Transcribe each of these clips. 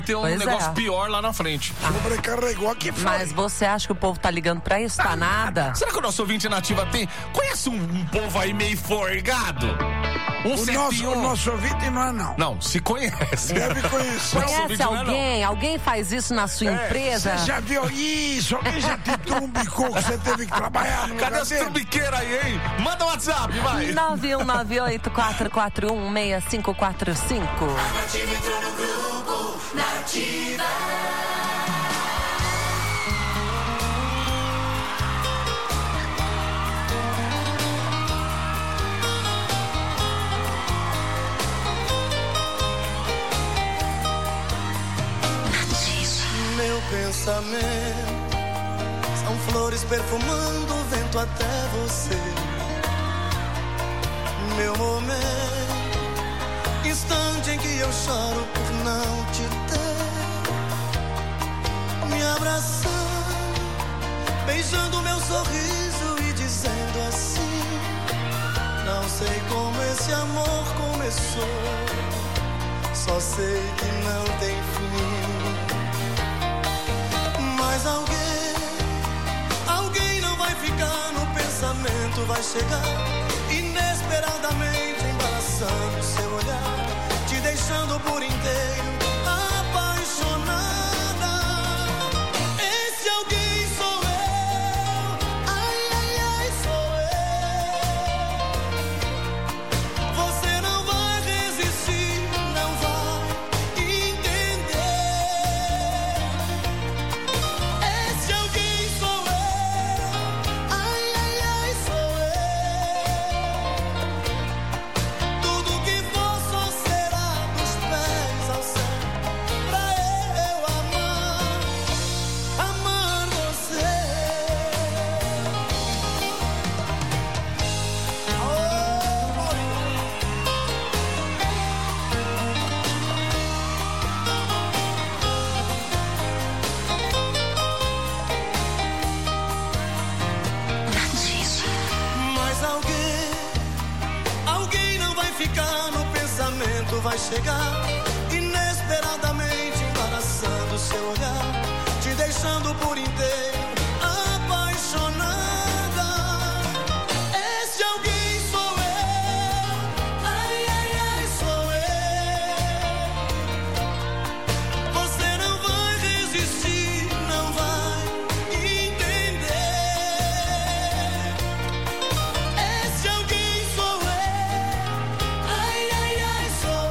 ter um negócio pior lá na frente. Sobrecarregou aqui fora. Mas você acha que o povo tá ligando pra isso? Tá nada? Será que o nosso ouvinte nativa tem? Conhece um povo aí meio forgado? O nosso ouvinte não é, não. Não, se conhece. Deve conhecer. Conhece alguém? Alguém faz isso na sua empresa? Você já viu isso? Alguém já te trumbicou que você teve que trabalhar no Cadê as trumbiqueiras aí, hein? Manda o WhatsApp, vai. 9198-4416-6545. Nativa entrou no grupo, Nativa. Meu pensamento são flores perfumando o vento até você. Meu momento, instante em que eu choro por não te ter. Me abraçando, beijando meu sorriso e dizendo assim: não sei como esse amor começou, só sei que não tem fim. Mas alguém não vai ficar no pensamento, vai chegar inesperadamente, embaraçando seu olhar, te deixando por inteiro apaixonada. Esse alguém sou eu, ai, ai, ai, sou eu. Você não vai resistir, não vai entender. Esse alguém sou eu, ai, ai, ai, sou eu. Tudo que for só será dos pés ao céu, pra eu amar você. Mas alguém não vai ficar no pensamento, vai chegar inesperadamente, embaraçando seu olhar, te deixando por inteiro apaixonada. Esse alguém sou eu, ai, ai, ai, sou eu. Você não vai resistir, não vai entender. Esse alguém sou eu, ai, ai, ai, sou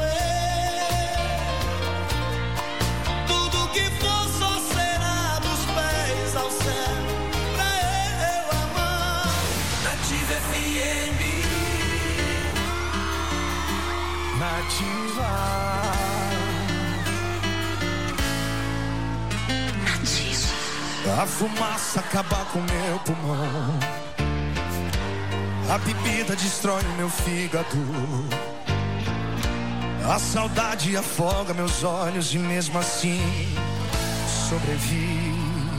eu. Tudo que for só será dos pés ao céu, pra eu amar. Nativa FM. Nativa. A fumaça acaba com meu pulmão, a bebida destrói o meu fígado, a saudade afoga meus olhos e mesmo assim sobrevivi.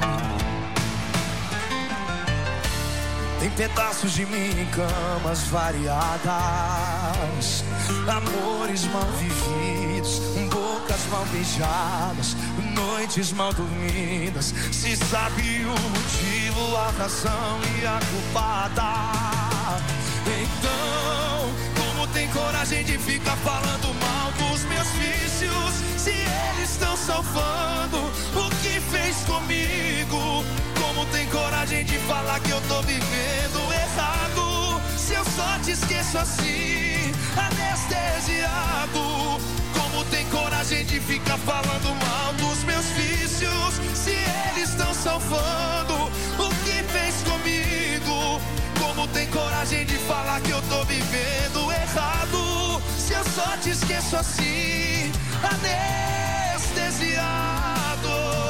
Tem pedaços de mim em camas variadas, amores mal vividos, bocas mal beijadas, noites mal dormidas. Se sabe o motivo, a razão e a culpada, então como tem coragem de ficar falando mal dos meus vícios, se eles estão salvando o que fez comigo? Como tem coragem de falar que eu tô vivendo errado, se eu só te esqueço assim, anestesiado? Como tem coragem de ficar falando mal dos meus vícios, se eles estão salvando o que fez comigo? Como tem coragem de falar que eu tô vivendo errado, se eu só te esqueço assim, anestesiado?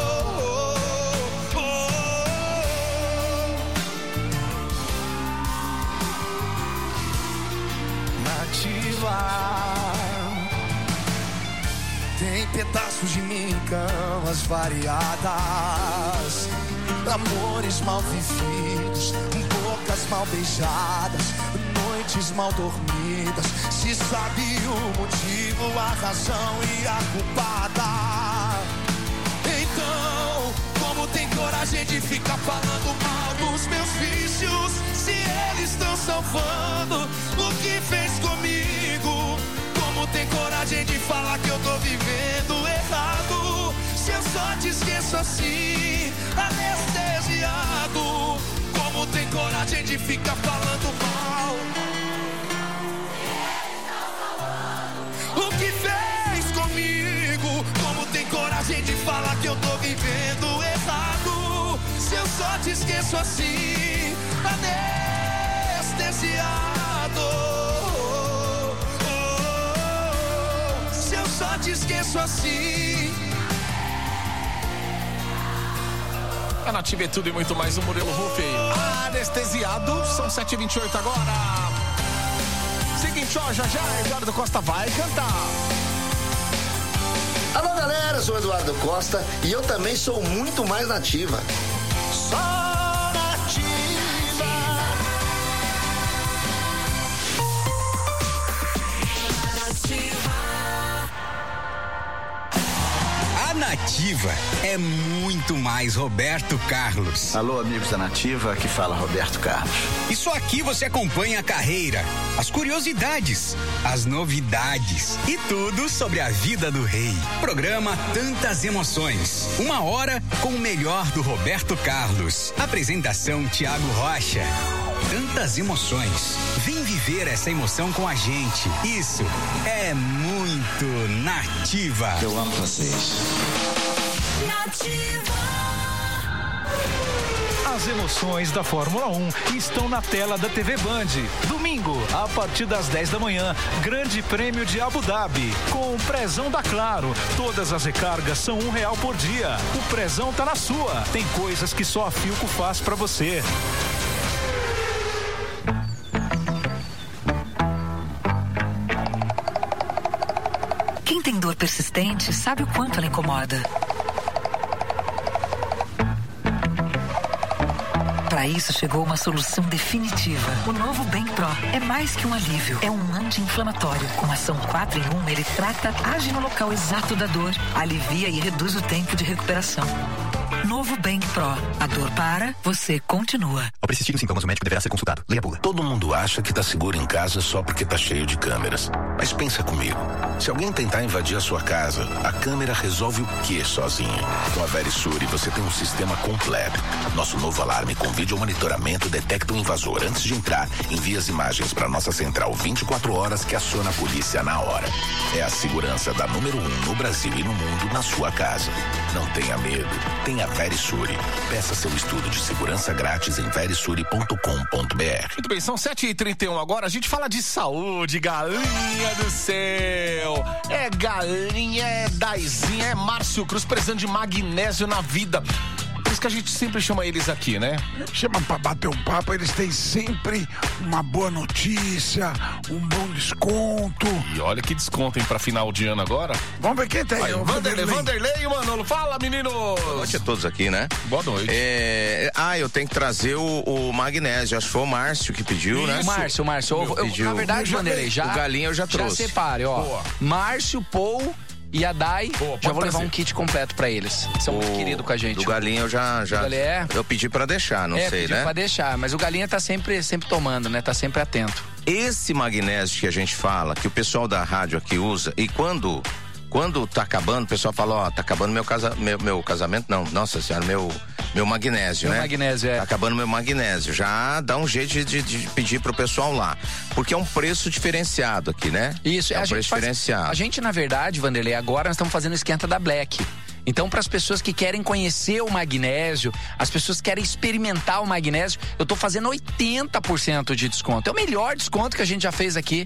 Tem pedaços de mim em camas variadas, amores mal vividos, bocas mal beijadas, noites mal dormidas. Se sabe o motivo, a razão e a culpada, gente fica falando mal dos meus vícios, se eles estão salvando o que fez comigo? Como tem coragem de falar que eu tô vivendo errado? Se eu só te esqueço assim, anestesiado. Como tem coragem de ficar falando mal? O que fez comigo? Como tem coragem de falar que eu tô vivendo errado? Se eu só te esqueço assim, anestesiado. Se eu só te esqueço assim. A Nativa é tudo e muito mais, o Murilo Ruff. Anestesiado, são 7h28 agora. Seguinte, ó, já Eduardo Costa vai cantar. Alô, galera, eu sou o Eduardo Costa e eu também sou muito mais nativa. Só nativa. A Nativa é muito mais Roberto Carlos. Alô, amigos da Nativa, aqui fala Roberto Carlos. E só aqui você acompanha a carreira, as curiosidades, as novidades e tudo sobre a vida do rei. Programa Tantas Emoções. 1 hora com o melhor do Roberto Carlos. Apresentação Thiago Rocha. Tantas emoções. Vem viver essa emoção com a gente. Isso é muito Nativa. Eu amo vocês. Nativa. As emoções da Fórmula 1 estão na tela da TV Band. Domingo, a partir das 10 da manhã, Grande Prêmio de Abu Dhabi, com o prezão da Claro. Todas as recargas são R$1 por dia. O prezão tá na sua. Tem coisas que só a Philco faz pra você. Quem tem dor persistente sabe o quanto ela incomoda. Para isso chegou uma solução definitiva. O novo Bank Pro é mais que um alívio. É um anti-inflamatório. Com ação 4 em 1, ele trata, age no local exato da dor, alivia e reduz o tempo de recuperação. Novo Bank Pro. A dor para, você continua. Ao persistir nos sintomas, o médico deverá ser consultado. Leia a bula. Todo mundo acha que tá seguro em casa só porque tá cheio de câmeras. Mas pensa comigo. Se alguém tentar invadir a sua casa, a câmera resolve o quê sozinha? Com a Verisure você tem um sistema completo. Nosso novo alarme com vídeo monitoramento detecta o invasor antes de entrar. Envia as imagens para nossa central 24 horas que aciona a polícia na hora. É a segurança da número 1 no Brasil e no mundo na sua casa. Não tenha medo. Tenha Verisure. Peça seu estudo de segurança grátis em verisure.com.br. Muito bem, são 7h31 agora. A gente fala de saúde, galinha do céu. É galinha, é Daizinha, é Márcio Cruz, precisando de magnésio na vida. Por isso que a gente sempre chama eles aqui, né? Chama pra bater um papo, eles têm sempre uma boa notícia, um bom desconto. E olha que desconto, hein, pra final de ano agora. Vamos ver quem tem. Aí, Vanderlei e o Manolo. Fala, meninos! Boa noite a todos aqui, né? Boa noite. Eu tenho que trazer o magnésio. Acho que foi o Márcio que pediu, isso, né? O Márcio. Na verdade, Vanderlei, o galinha eu já trouxe. Já separe, ó. Boa. Márcio, Paul e a Dai, já vou levar um kit completo pra eles. São muito queridos com a gente. O galinha eu já eu pedi pra deixar, não sei, né? Pra deixar, mas o galinha tá sempre tomando, né? Tá sempre atento. Esse magnésio que a gente fala, que o pessoal da rádio aqui usa, e quando tá acabando, o pessoal fala, ó, tá acabando meu casamento, não, nossa senhora, meu magnésio, né? Magnésio, Tá acabando meu magnésio. Já dá um jeito de pedir pro pessoal lá. Porque é um preço diferenciado aqui, né? Isso, é um preço diferenciado. A gente, na verdade, Vanderlei, agora nós estamos fazendo o esquenta da Black. Então, para as pessoas que querem conhecer o magnésio, as pessoas que querem experimentar o magnésio, eu tô fazendo 80% de desconto. É o melhor desconto que a gente já fez aqui.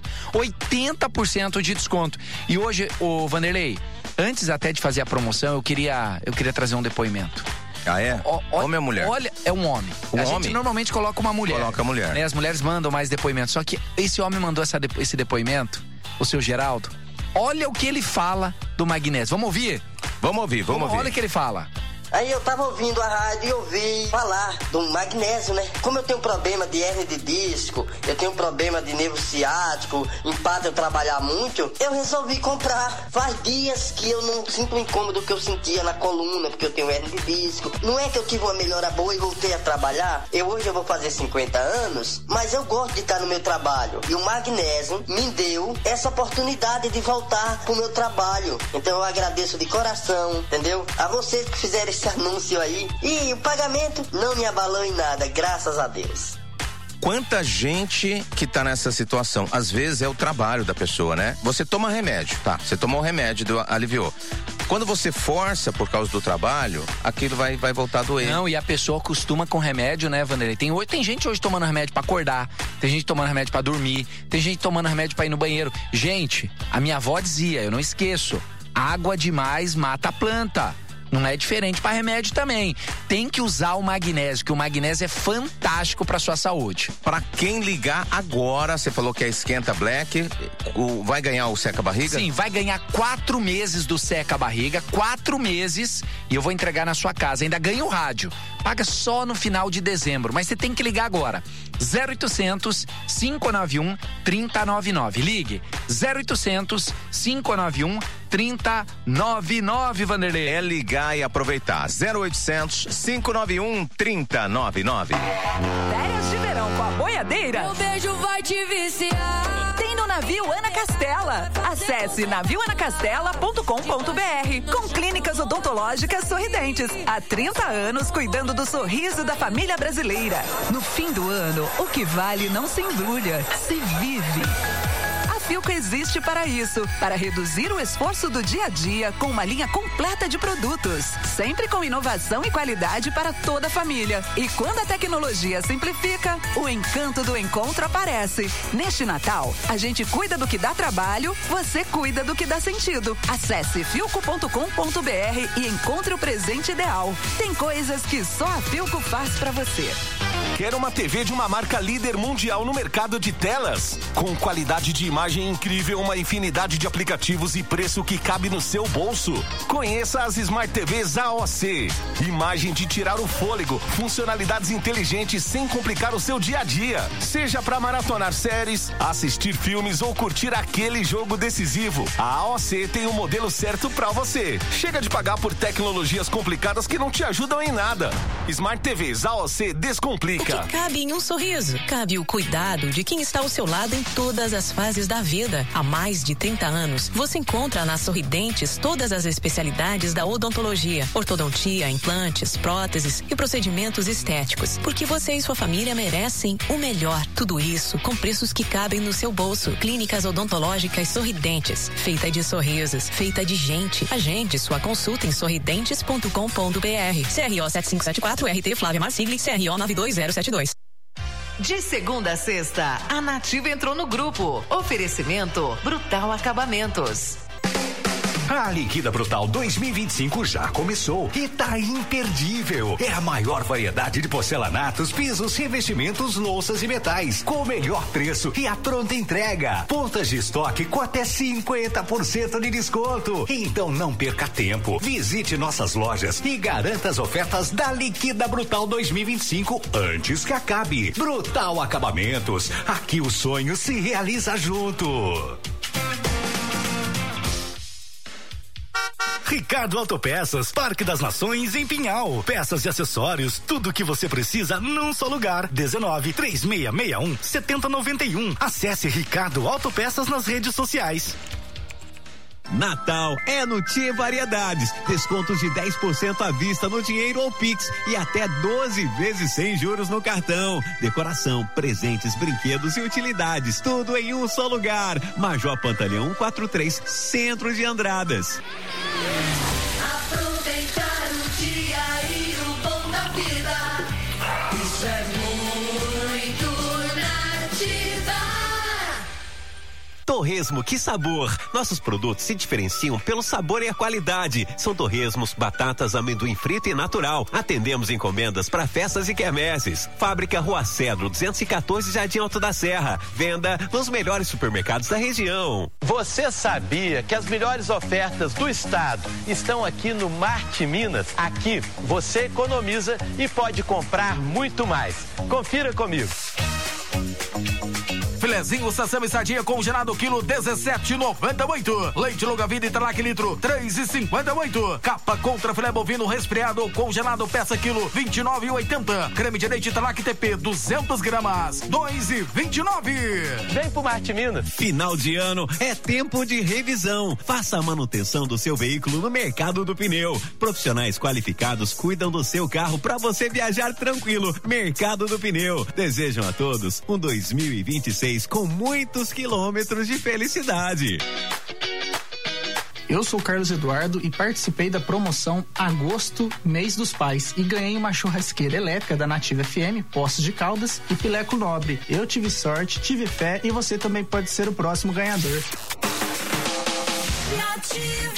80% de desconto. E hoje, o Vanderlei, antes até de fazer a promoção, eu queria trazer um depoimento. Ah, é? Homem ou mulher? Olha, é um homem. Gente normalmente coloca uma mulher. Coloca a mulher. Né? As mulheres mandam mais depoimentos. Só que esse homem mandou esse depoimento, o seu Geraldo. Olha o que ele fala do magnésio. Vamos ouvir? Vamos ouvir. Olha o que ele fala. Aí eu tava ouvindo a rádio e ouvi falar do magnésio, né? Como eu tenho problema de hernia de disco, eu tenho problema de nervo ciático, empata eu trabalhar muito, eu resolvi comprar. Faz dias que eu não sinto o incômodo que eu sentia na coluna, porque eu tenho hernia de disco. Não é que eu tive uma melhora boa e voltei a trabalhar. Hoje eu vou fazer 50 anos, mas eu gosto de estar no meu trabalho. E o magnésio me deu essa oportunidade de voltar pro meu trabalho. Então eu agradeço de coração, entendeu? A vocês que fizeram esse anúncio aí. E o pagamento não me abalou em nada, graças a Deus. Quanta gente que tá nessa situação, às vezes é o trabalho da pessoa, né? Você toma remédio, tá? Você tomou o remédio, aliviou. Quando você força por causa do trabalho, aquilo vai voltar a doer. Não, e a pessoa acostuma com remédio, né, Vanderlei? Tem gente hoje tomando remédio pra acordar, tem gente tomando remédio pra dormir, tem gente tomando remédio pra ir no banheiro. Gente, a minha avó dizia, eu não esqueço, água demais mata a planta. Não é diferente para remédio também. Tem que usar o magnésio, que o magnésio é fantástico para sua saúde. Para quem ligar agora, você falou que é Esquenta Black, vai ganhar o Seca Barriga? Sim, vai ganhar 4 meses do Seca Barriga, 4 meses, e eu vou entregar na sua casa. Ainda ganha o rádio. Paga só no final de dezembro, mas você tem que ligar agora. 0800 591 3099. Ligue 0800 591 3099, Vanderlei. É ligar e aproveitar. 0800 591 3099. Férias de verão com a boiadeira. Meu beijo vai te viciar. Tem no Navio Ana Castela. Acesse navioanacastela.com.br. Com clínicas odontológicas sorridentes. Há 30 anos cuidando do sorriso da família brasileira. No fim do ano, o que vale não se embrulha, se vive. A Philco existe para isso, para reduzir o esforço do dia a dia com uma linha completa de produtos, sempre com inovação e qualidade para toda a família. E quando a tecnologia simplifica, o encanto do encontro aparece. Neste Natal, a gente cuida do que dá trabalho, você cuida do que dá sentido. Acesse philco.com.br e encontre o presente ideal. Tem coisas que só a Philco faz para você. Quer uma TV de uma marca líder mundial no mercado de telas? Com qualidade de imagem incrível, uma infinidade de aplicativos e preço que cabe no seu bolso? Conheça as Smart TVs AOC. Imagem de tirar o fôlego, funcionalidades inteligentes sem complicar o seu dia a dia. Seja para maratonar séries, assistir filmes ou curtir aquele jogo decisivo, a AOC tem o modelo certo para você. Chega de pagar por tecnologias complicadas que não te ajudam em nada. Smart TVs AOC descomplica. O que cabe em um sorriso? Cabe o cuidado de quem está ao seu lado em todas as fases da vida. Há mais de 30 anos, você encontra na Sorridentes todas as especialidades da odontologia, ortodontia, implantes, próteses e procedimentos estéticos. Porque você e sua família merecem o melhor. Tudo isso com preços que cabem no seu bolso. Clínicas odontológicas Sorridentes, feita de sorrisos, feita de gente. Agende sua consulta em sorridentes.com.br. CRO 7574, RT Flávia Marsigli, CRO 92072. De segunda a sexta, a Nativa entrou no grupo. Oferecimento Brutal Acabamentos. A Liquida Brutal 2025 já começou e tá imperdível. É a maior variedade de porcelanatos, pisos, revestimentos, louças e metais, com o melhor preço e a pronta entrega. Pontas de estoque com até 50% de desconto. Então não perca tempo. Visite nossas lojas e garanta as ofertas da Liquida Brutal 2025 antes que acabe. Brutal Acabamentos. Aqui o sonho se realiza junto. Ricardo Autopeças, Parque das Nações em Pinhal. Peças e acessórios, tudo o que você precisa num só lugar. 19-3661 7091. Acesse Ricardo Autopeças nas redes sociais. Natal é no Tchê Variedades. Descontos de 10% à vista no dinheiro ou Pix e até 12 vezes sem juros no cartão. Decoração, presentes, brinquedos e utilidades. Tudo em um só lugar. Major Pantaleão 143, Centro de Andradas. Aproveitar o dia e o bom da vida. Isso é muito Nativa. Torresmo, que sabor! Nossos produtos se diferenciam pelo sabor e a qualidade. São torresmos, batatas, amendoim frito e natural. Atendemos encomendas para festas e quermesses. Fábrica Rua Cedro, 214, Jardim Alto da Serra. Venda nos melhores supermercados da região. Você sabia que as melhores ofertas do estado estão aqui no Marte Minas? Aqui você economiza e pode comprar muito mais. Confira comigo. Filezinho Sassami Sardinha congelado quilo 17,98. Leite longa vida Italac litro 3,58. Capa contra filé bovino resfriado congelado peça quilo 29,80. Creme de leite Italac TP 200 gramas 2,29. Vem pro Marte Minas. Final de ano é tempo de revisão. Faça a manutenção do seu veículo no Mercado do Pneu. Profissionais qualificados cuidam do seu carro para você viajar tranquilo. Mercado do Pneu. Desejam a todos um 2026 com muitos quilômetros de felicidade. Eu sou o Carlos Eduardo e participei da promoção Agosto, Mês dos Pais, e ganhei uma churrasqueira elétrica da Nativa FM, Poços de Caldas e Pileco Nobre. Eu tive sorte, tive fé e você também pode ser o próximo ganhador. Nativa.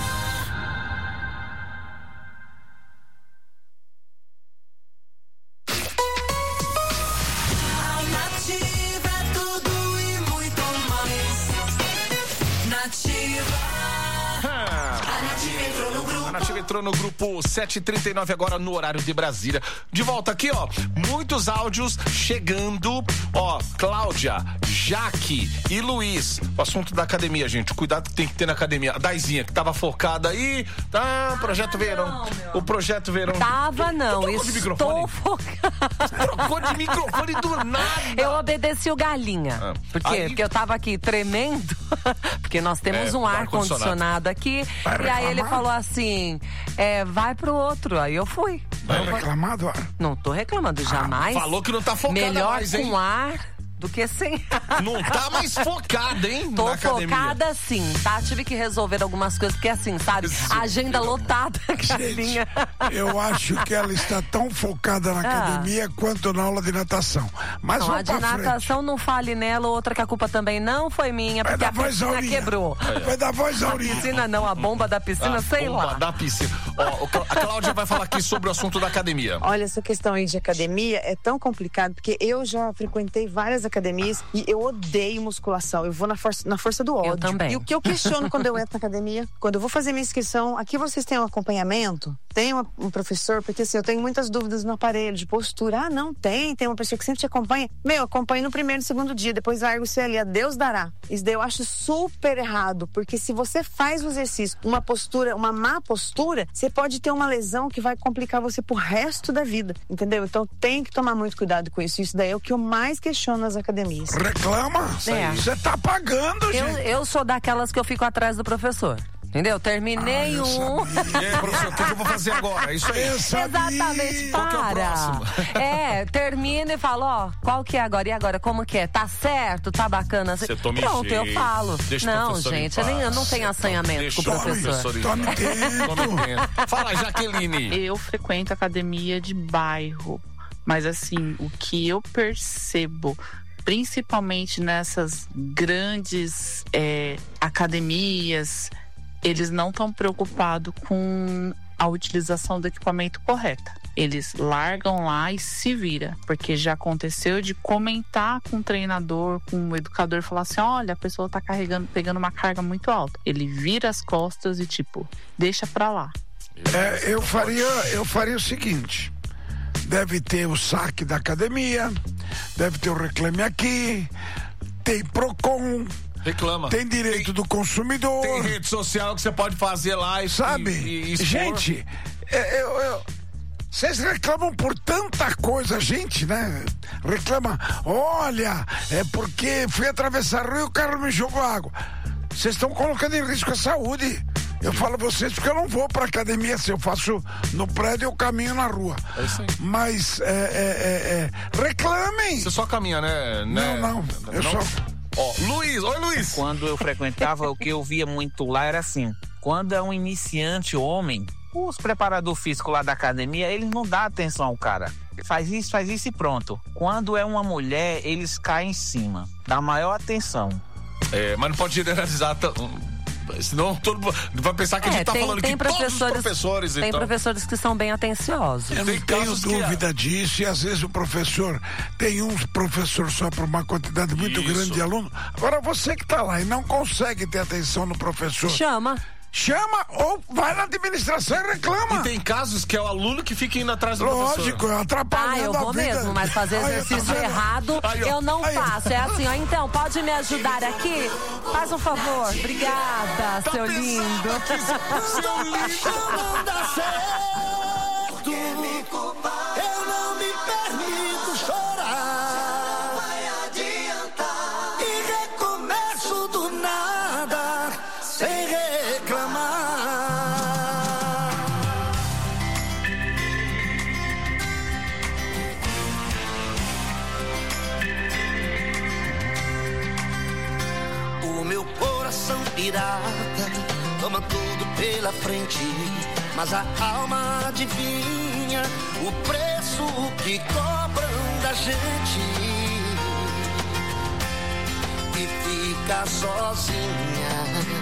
Entrou no grupo 739 agora no horário de Brasília. De volta aqui, ó, muitos áudios chegando, ó, Cláudia, Jaque e Luiz. O assunto da academia, gente, cuidado que tem que ter na academia. A Daizinha, que tava focada aí, tá, Projeto Verão. O Projeto Verão. Tava não, estou focada. Trocou de microfone do nada. Eu obedeci o Galinha. Por quê? Porque eu tava aqui tremendo, porque nós temos um ar-condicionado aqui, e aí ele falou assim, vai pro outro, aí eu fui. Vai reclamar do ar? Não tô reclamando, jamais. Falou que não tá focada melhor mais, hein? Com ar do que sem. Não tá mais focada, hein? Tô focada sim, tá? Tive que resolver algumas coisas, porque assim, sabe? A agenda lotada, Galinha. Eu acho que ela está tão focada na academia quanto na aula de natação. Mas não, a de natação não fale nela, outra que a culpa também não foi minha, porque a piscina quebrou. Vai dar voz à orelha. A piscina não, a bomba da piscina, sei lá. A bomba da piscina. Ó, a Cláudia vai falar aqui sobre o assunto da academia. Olha, essa questão aí de academia é tão complicado, porque eu já frequentei várias academias e eu odeio musculação. Eu vou na força do ódio. Eu também. E o que eu questiono quando eu entro na academia, quando eu vou fazer minha inscrição, aqui vocês têm um acompanhamento? Tem um professor? Porque assim, eu tenho muitas dúvidas no aparelho, de postura. Ah, não tem uma pessoa que sempre te acompanha. Acompanha no primeiro e segundo dia, depois larga o CL, a Deus dará. Isso daí eu acho super errado, porque se você faz o exercício, uma má postura, você pode ter uma lesão que vai complicar você pro resto da vida, entendeu? Então tem que tomar muito cuidado com isso. Isso daí é o que eu mais questiono nas academias. Reclama? Você tá pagando, gente. Eu sou daquelas que eu fico atrás do professor. Entendeu? Terminei um. E aí, professor, o que eu vou fazer agora? Isso aí. Exatamente, Qual que é o próximo? Termina e fala, ó, qual que é agora? E agora, como que é? Tá certo? Tá bacana? Você toma Pronto, jeito. eu falo. Deixa não, gente, eu não tenho assanhamento com o professor. Tome tempo. Fala, Jaqueline. Eu frequento academia de bairro, mas assim, o que eu percebo, principalmente nessas grandes academias, eles não estão preocupados com a utilização do equipamento correta. Eles largam lá e se vira, porque já aconteceu de comentar com o treinador, com o educador, falar assim, olha, a pessoa tá pegando uma carga muito alta. Ele vira as costas e deixa pra lá. Eu faria o seguinte, deve ter o saque da academia, deve ter o Reclame Aqui, tem Procon, reclama. Tem direito do consumidor. Tem rede social que você pode fazer lá e sabe? E gente, vocês reclamam por tanta coisa, gente, né? Reclama, olha, é porque fui atravessar o rio e o carro me jogou água. Vocês estão colocando em risco a saúde. Eu falo a vocês porque eu não vou pra academia, se eu faço no prédio eu caminho na rua. É isso aí. Mas reclamem. Você só caminha, né? Não, eu só... Luiz, oi Luiz. Quando eu frequentava, o que eu via muito lá era assim, quando é um iniciante homem, os preparadores físicos lá da academia, eles não dão atenção ao cara. Faz isso e pronto. Quando é uma mulher, eles caem em cima, dá maior atenção. Mas não pode generalizar. Senão todo mundo vai pensar que a gente tá falando que todos os professores... Tem professores que são bem atenciosos. Eu não tenho dúvida disso, e às vezes o professor tem um professor só para uma quantidade muito grande de alunos. Agora você que tá lá e não consegue ter atenção no professor... Chama ou vai na administração e reclama. E tem casos que é o aluno que fica indo atrás do professor. Lógico, atrapalhando eu vou a vida. Mesmo, mas fazer exercício errado eu não faço. É assim, ó, então, pode me ajudar aqui? Faz um favor. Obrigada, seu lindo. Seu lixo não dá certo. Eu não me permito chorar. Vai adiantar. E recomeço do nada, sem reclamar. O meu coração pirata toma tudo pela frente, mas a alma adivinha o preço que cobram da gente e fica sozinha.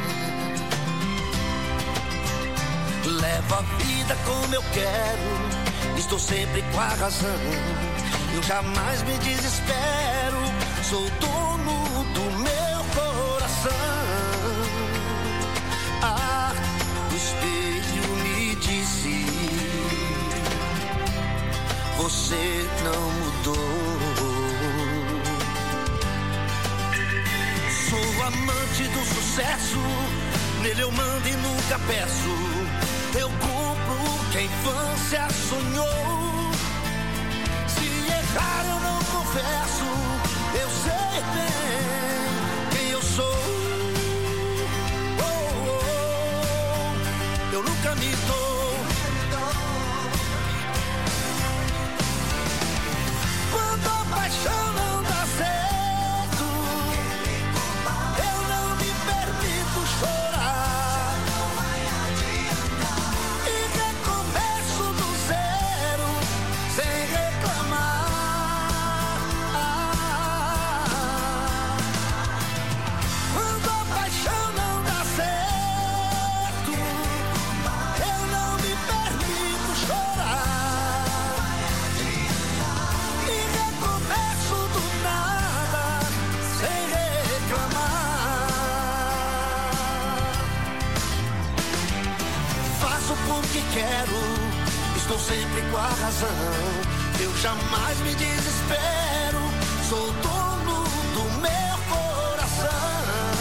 Levo a vida como eu quero, estou sempre com a razão. Eu jamais me desespero, sou dono do meu coração. Ah, o espelho me disse: você não mudou. Sou amante do sucesso, nele eu mando e nunca peço. Eu cumpro o que a infância sonhou. Se errar eu não confesso, eu sei bem quem eu sou. Eu nunca me dou. Quando a paixão não dá certo, eu não me permito chorar. Quero, estou sempre com a razão. Eu jamais me desespero, sou dono do meu coração.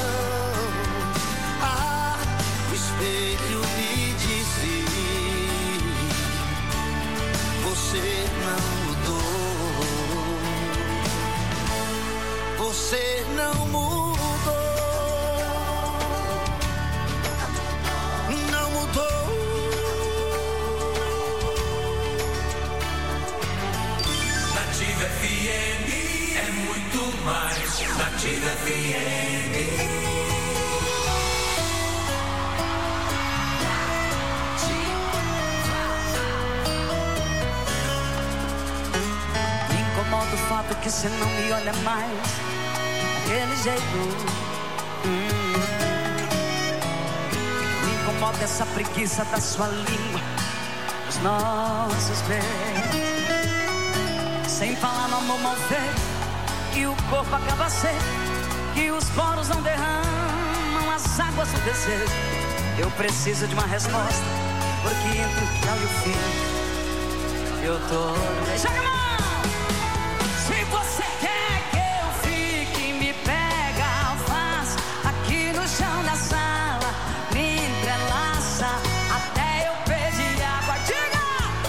Ah, o espelho me disse: você não mudou. Você não mudou. Não mudou. Nativa FM é muito mais. Nativa FM. Me incomoda o fato que você não me olha mais daquele jeito. Me incomoda essa preguiça da sua língua, os nossos beijos. Sem falar no amor mal feito, que o corpo acaba seco, que os poros não derramam as águas do desejo. Eu preciso de uma resposta, porque entre o que e o fim, eu tô... Joga a mão! Se você quer que eu fique, me pega, faz aqui no chão da sala, me entrelaça até eu pedir água. Diga!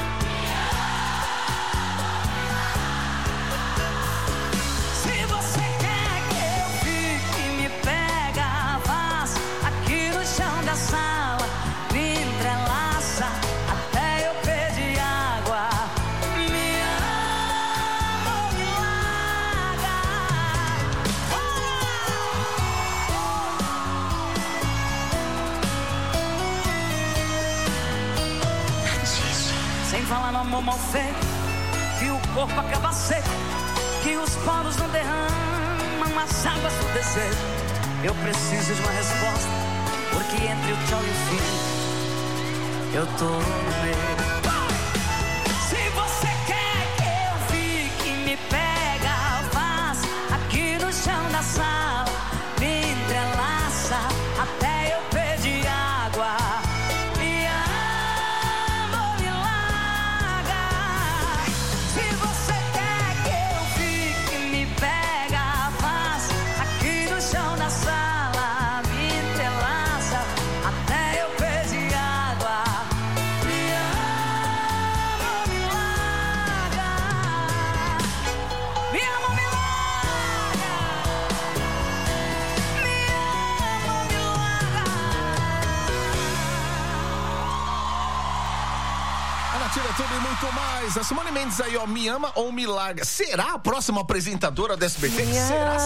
Sala, me entrelaça até eu pedir água. Me ama, me larga. Sem falar no amor mal feito, que o corpo acaba seco, que os poros não derramam as águas do desejo. Eu preciso de uma resposta, porque entre o tchau e o fim, eu tô no meio. Se você quer que eu fique, me pega, faz aqui no chão da sala, me entrelaça até eu pedir água. Me ama, me larga. Se você quer que eu fique, me pega, faz aqui no chão da sala, me entrelaça até eu pedir água. Me ama, me larga. Me ama, me larga. Me ama, me larga. A Nativa tudo e muito mais. A Simone Mendes aí, ó, me ama ou me larga. Será a próxima apresentadora do SBT? Será?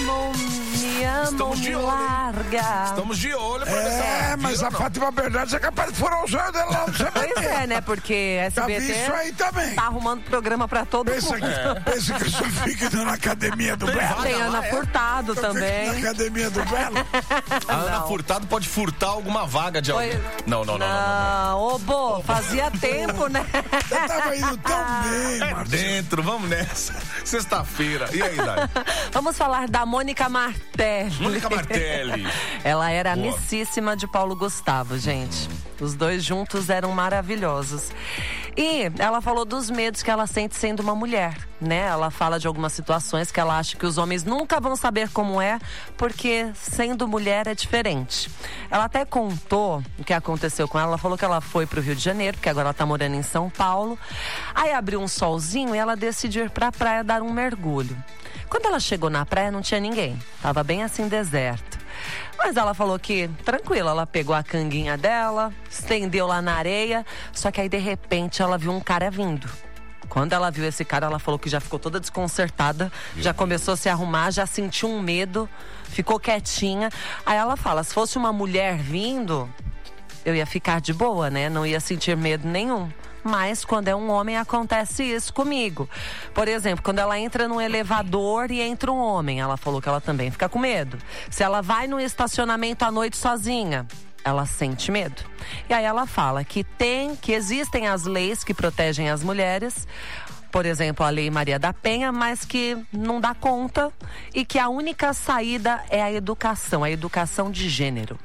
Me ama, Estamos de me olho, hein? larga. Estamos de olho pra ver se ela mas vira a ou não. Fátima Bernardes é capaz de furar o olho dela lá no CBT. Pois é, né? Porque Já SBT vi isso aí também. tá arrumando programa pra todo Pensa mundo. pensa que eu só fico indo na academia do Belo. Tem Ana Furtado Eu fico também. na academia do Belo. A Ana Furtado pode furtar alguma vaga de alguém. Não. Ô, Bo, fazia tempo, né? Eu tava indo tão bem, É dentro, vamos nessa. Sexta-feira. E aí, Dai? Vamos falar da Mônica Martelli. Mônica Martelli. Ela era Boa. amicíssima de Paulo Gustavo, gente. Os dois juntos eram maravilhosos. E ela falou dos medos que ela sente sendo uma mulher, né? Ela fala de algumas situações que ela acha que os homens nunca vão saber como é, porque sendo mulher é diferente. Ela até contou o que aconteceu com ela. Ela falou que ela foi pro Rio de Janeiro, porque agora ela tá morando em São Paulo. Aí abriu um solzinho e ela decidiu ir pra praia dar um mergulho. Quando ela chegou na praia, não tinha ninguém. Tava bem assim, deserto. Mas ela falou que, tranquila, ela pegou a canguinha dela, estendeu lá na areia, só que aí, de repente, ela viu um cara vindo. Quando ela viu esse cara, ela falou que já ficou toda desconcertada, já começou a se arrumar, já sentiu um medo, ficou quietinha. Aí ela fala, se fosse uma mulher vindo, eu ia ficar de boa, né? Não ia sentir medo nenhum. Mas quando é um homem, acontece isso comigo. Por exemplo, quando ela entra num elevador e entra um homem, ela falou que ela também fica com medo. Se ela vai no estacionamento à noite sozinha, ela sente medo. E aí ela fala que existem as leis que protegem as mulheres, por exemplo, a Lei Maria da Penha, mas que não dá conta e que a única saída é a educação de gênero.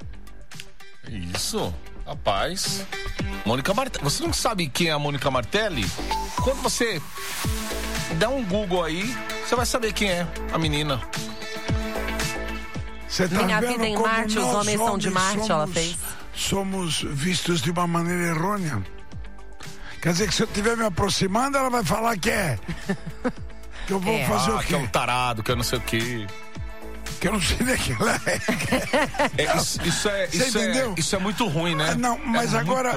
Isso, rapaz. Mônica Martelli. Você não sabe quem é a Mônica Martelli? Quando você dá um Google aí, você vai saber quem é a menina. Você tá Minha vendo vida em como Marte, os nós homens são de Marte, ela fez. Somos vistos de uma maneira errônea. Quer dizer que se eu estiver me aproximando, ela vai falar que é. Que eu vou fazer o quê? Que é um tarado, que eu não sei o quê. Que eu não sei nem que ela é. Isso é muito ruim, né? Não, mas agora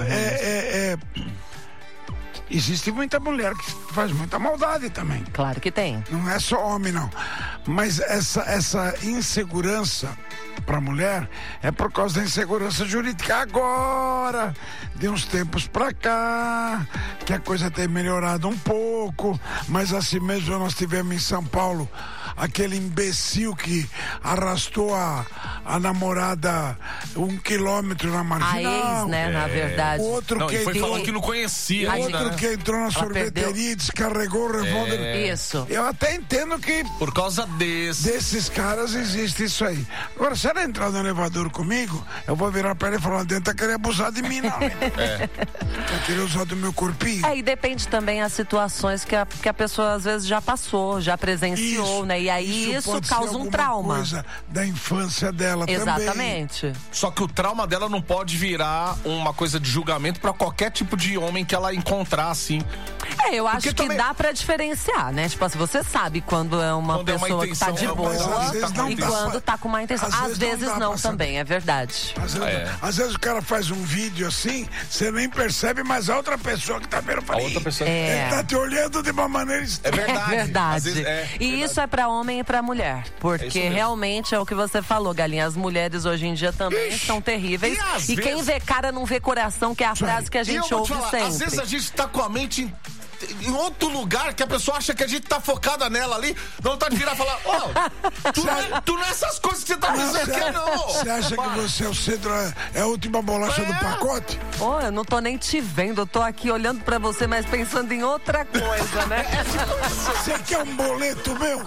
existe muita mulher que faz muita maldade também. Claro que tem. Não é só homem, não. Mas essa insegurança pra mulher é por causa da insegurança jurídica. Agora, de uns tempos pra cá, que a coisa tem melhorado um pouco, mas assim mesmo nós tivemos em São Paulo aquele imbecil que arrastou a namorada 1 quilômetro na marginal. A ex, né, na verdade. Outro não, que e foi falando que não conhecia. Outro que entrou na sorveteria e descarregou o revólver. Isso. Eu até entendo que por causa desses caras existe isso aí. Agora, se ela entrar no elevador comigo, eu vou virar pra ele e falar, não tenta querer abusar de mim, não. Tá querendo usar do meu corpinho. E depende também as situações que a pessoa às vezes já passou, já presenciou, Isso, né? E aí isso pode causa ser um alguma trauma. Coisa da infância dela Exatamente. também. Só que o trauma dela não pode virar uma coisa de julgamento pra qualquer tipo de homem que ela encontrar, assim. Eu acho que dá pra diferenciar, né? Tipo assim, você sabe quando é uma pessoa que tá de boa e quando tá com má intenção. Às vezes não também, é verdade. Às vezes o cara faz um vídeo assim, você nem percebe, mas a outra pessoa que tá vendo fala, ele tá te olhando de uma maneira estranha. É verdade. Vezes e isso é pra homem e pra mulher. Porque realmente é o que você falou, Galinha. As mulheres hoje em dia também são terríveis. E quem vê cara não vê coração, que é a frase que a gente ouve sempre. Às vezes a gente tá com a mente em outro lugar que a pessoa acha que a gente tá focada nela ali, dá vontade de virar e falar, tu não é essas coisas que você tá dizendo aqui, não. Você acha que você é o centro, é a última bolacha do pacote? Eu não tô nem te vendo, eu tô aqui olhando pra você, mas pensando em outra coisa, né? Você quer um boleto meu?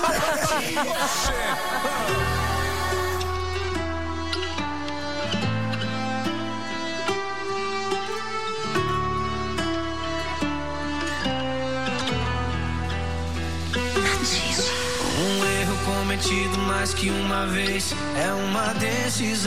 Um erro cometido mais que uma vez é uma decisão.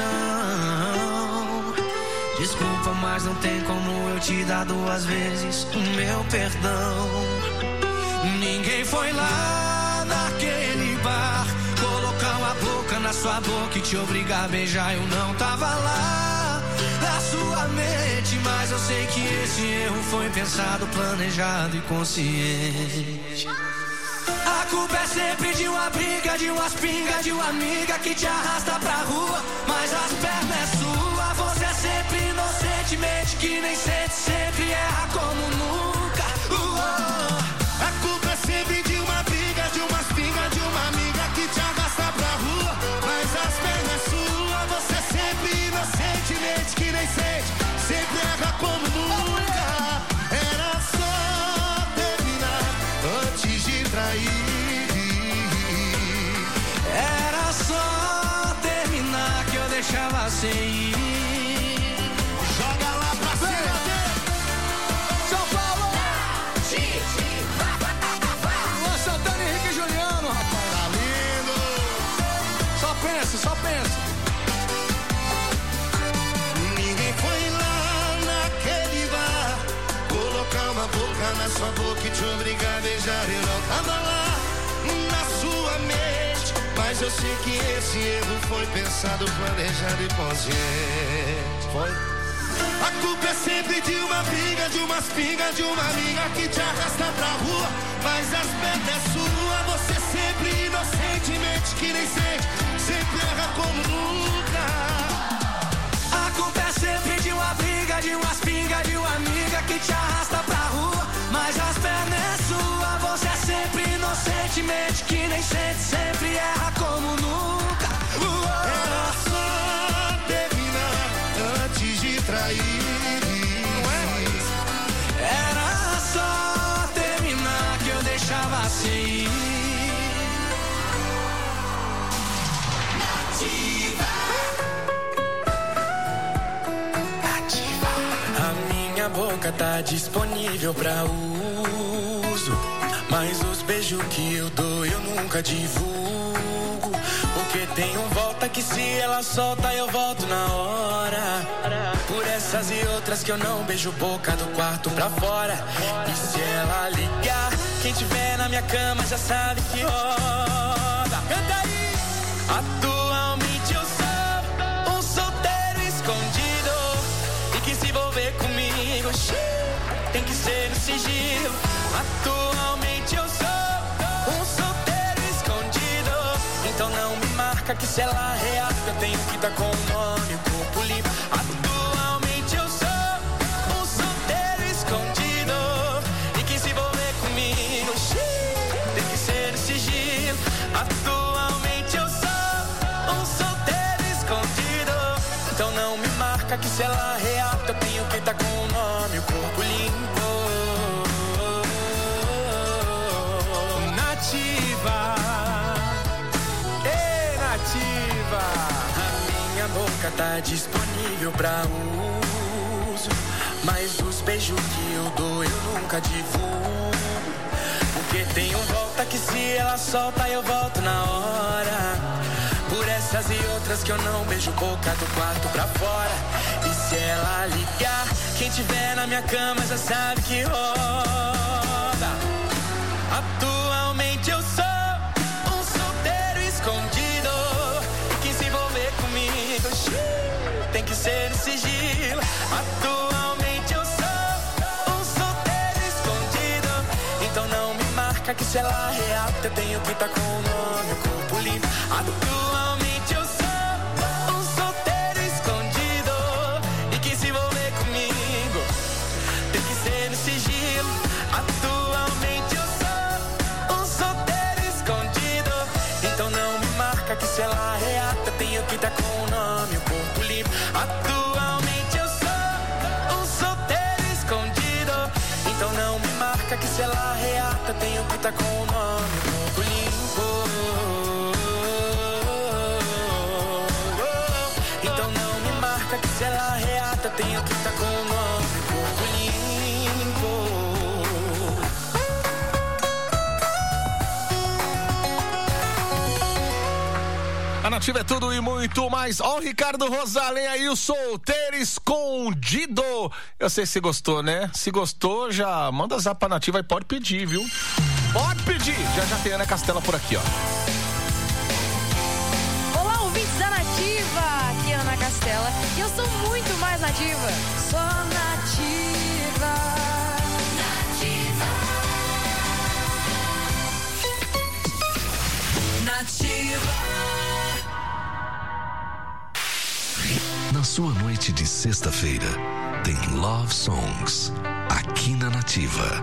Desculpa, mas não tem como eu te dar 2 vezes o meu perdão. Ninguém foi lá naquele bar colocar uma boca na sua boca e te obrigar a beijar. Eu não tava lá na sua mente, mas eu sei que esse erro foi pensado, planejado e consciente. A culpa é sempre de uma briga, de umas pingas, de uma amiga que te arrasta pra rua, mas as pernas é sua. Você é sempre inocentemente que nem sente, sempre erra como nunca. A culpa é sempre de uma briga, de umas pingas, de uma amiga que te arrasta pra rua, mas as pernas é sua. Você é sempre inocentemente que nem sente, sempre erra como nunca. Era só terminar antes de trair. Era só terminar que eu deixava sem ir. Joga lá pra cima. São Paulo. Luan Santana e Henrique Juliano, rapaz. Tá lindo. Só pensa, só pensa. Ninguém foi lá naquele bar colocar uma boca na sua boca e te obrigar a beijar. Eu não tava lá na sua mente, mas eu sei que esse erro foi pensado, planejado e consciente. Foi? A culpa é sempre de uma briga, de umas pingas, de uma amiga que te arrasta pra rua, mas as pernas é sua. Você sempre inocentemente que nem sente, sempre erra como nunca. A culpa é sempre de uma briga, de umas pingas, de uma amiga que te arrasta pra rua, mas as pernas é sua. Você é sempre inocentemente que nem sente, sempre erra como nunca. Era só terminar antes de trair. Era só terminar que eu deixava sem ir. Nativa. A minha boca tá disponível pra uso, mas os beijos que eu dou eu nunca divulgo, porque tem um volta que se ela solta eu volto na hora. Por essas e outras que eu não beijo boca do quarto pra fora. E se ela ligar, quem tiver na minha cama já sabe que roda. Canta aí! Atualmente eu sou um solteiro escondido, e que se envolver comigo tem que ser no sigilo. Atualmente eu sou um solteiro escondido, então não me marca que se ela reata eu tenho que tá com o nome e o corpo limpo. Atualmente eu sou um solteiro escondido, e que se envolver comigo tem que ser no sigilo. Atualmente eu sou um solteiro escondido, então não me marca que se ela reata eu tenho que tá com o nome e o corpo limpo. Nativa, ei Nativa. A minha boca tá disponível pra uso, mas os beijos que eu dou eu nunca divulgo, porque tem um volta que se ela solta eu volto na hora. Por essas e outras que eu não beijo boca do quarto pra fora. E se ela ligar, quem tiver na minha cama já sabe que roda. Atualmente eu sou um solteiro escondido, e quem se envolver comigo tem que ser no sigilo. Atualmente eu sou um solteiro escondido, então não me marca que se ela reata eu tenho que tá com o nome e o corpo limpo. Atualmente eu sou um solteiro escondido, e quem se envolver comigo tem que ser no sigilo. Atualmente eu sou um solteiro escondido. Então não me marca que se ela reata, tenho que tá com o nome e o corpo limpo. Atualmente eu sou um solteiro escondido. Então não me marca que se ela reata, tenho que tá com o nome e o corpo limpo. Então não me marca que se ela reata, tenho que tá com o nome e o corpo limpo. A Nativa é tudo e muito mais. Ó, o Ricardo Rosalém aí, o solteiro escondido. Eu sei se você gostou, né? Se gostou, já manda zap pra Nativa e pode pedir, viu? Pode pedir. Já tem Ana Castela por aqui, ó. Olá, ouvintes da Nativa. Aqui é a Ana Castela. E eu sou muito mais nativa. Sou nativa. Nativa. Na sua noite de sexta-feira, tem Love Songs, aqui na Nativa.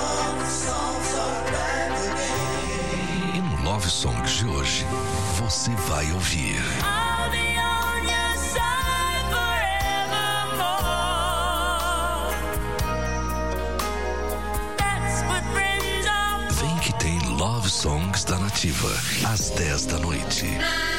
E no Love Songs de hoje, você vai ouvir Vem que tem Love Songs da Nativa, às 10 da noite.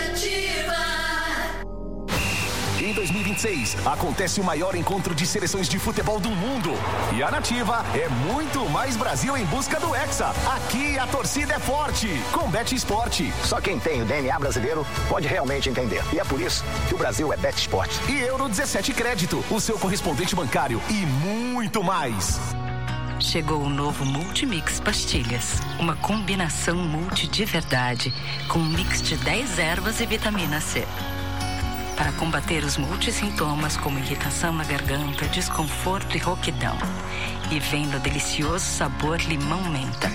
Em 2026, acontece o maior encontro de seleções de futebol do mundo. E a Nativa é muito mais Brasil em busca do Hexa. Aqui a torcida é forte. Com Bet Esporte. Só quem tem o DNA brasileiro pode realmente entender. E é por isso que o Brasil é Bet Esporte. E Euro 17 Crédito, o seu correspondente bancário. E muito mais. Chegou o novo Multimix Pastilhas. Uma combinação multi de verdade, com um mix de 10 ervas e vitamina C. Para combater os multissintomas como irritação na garganta, desconforto e rouquidão. E vem no delicioso sabor limão-menta.